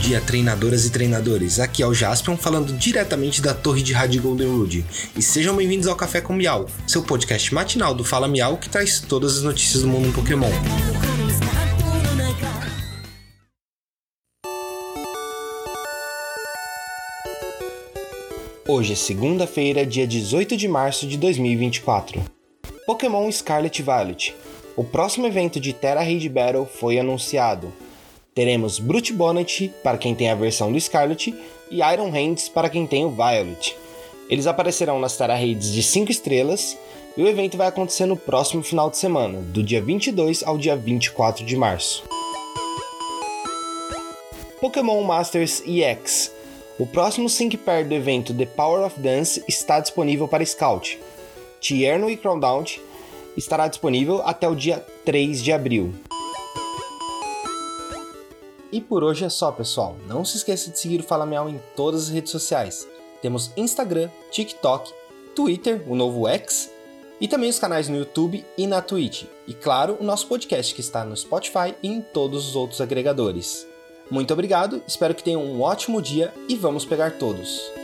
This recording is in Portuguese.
dia, treinadoras e treinadores. Aqui é o Jaspion falando diretamente da torre de rádio Goldenwood. E sejam bem-vindos ao Café com Miau, seu podcast matinal do Fala Miau que traz todas as notícias do mundo Pokémon. Hoje é segunda-feira, dia 18 de março de 2024. Pokémon Scarlet Violet. O próximo evento de Terra Raid Battle foi anunciado. Teremos Brute Bonnet para quem tem a versão do Scarlet e Iron Hands para quem tem o Violet. Eles aparecerão nas Terra Raids de 5 estrelas e o evento vai acontecer no próximo final de semana, do dia 22 ao dia 24 de março. Pokémon Masters EX. O próximo Sync Pair do evento The Power of Dance está disponível para Scout. Tierno e Crowdount estará disponível até o dia 3 de abril. E por hoje é só, pessoal. Não se esqueça de seguir o Fala Miau em todas as redes sociais. Temos Instagram, TikTok, Twitter, o novo X, e também os canais no YouTube e na Twitch. E claro, o nosso podcast que está no Spotify e em todos os outros agregadores. Muito obrigado, espero que tenham um ótimo dia e vamos pegar todos!